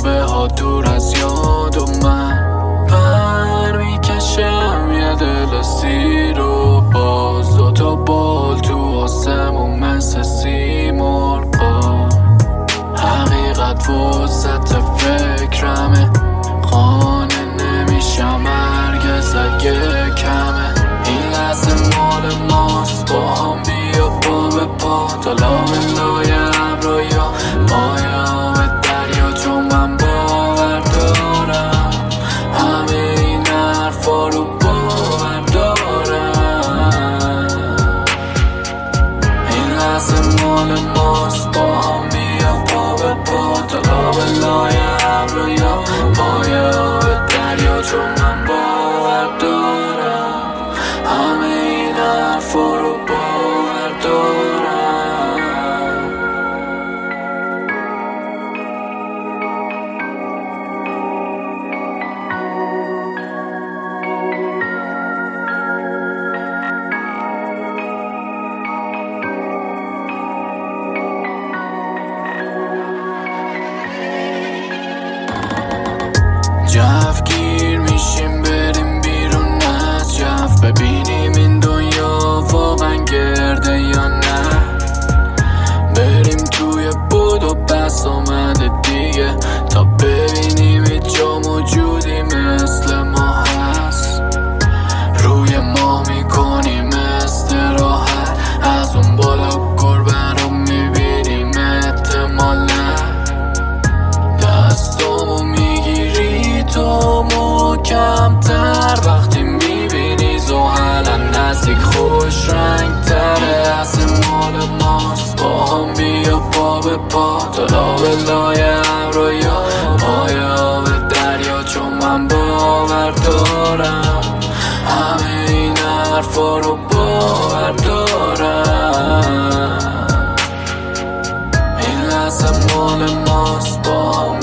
شبه ها دور از یاد و من پر میکشم یه دل سیر و باز دوتا بال تو آسمون مثل سیمرغا. حقیقت وسط فکرمه، قانع نمیشم هرگز اگه کمه. این لحظه مال ماست، با هم بیا پا به پا تا لای ابرا یا پایام دریا. چون من باور دارم همه این حرفا رو باور دارم. این لحظه مال ماست، با هم بیا پا به پا تا لای ابرا یا پایام دریا. چون من باور دارم همه این حرفا رو باور دارم. جفگیر میشیم بریم بیرون از جف، ببینیم این دنیا واقعا گرده یا نه. بریم توی بود و بس آمده دیگه، تا ببینیم هیچ جا موجودی مثل ما هست. روی ما میکنیم استراحت، از اون بالا گربه رو میبینیم احتمالا. دستامو میگیری تو محکم‌تر، وقتی میبینی زحلا نزدیک خوش رنگ تره. از مال ماست، با هم بیا پا به پا تا لای ابرا یا پایام دریا. چون من باور دارم همه این حرفا رو باور دارم. این لحظه مال ماست، با هم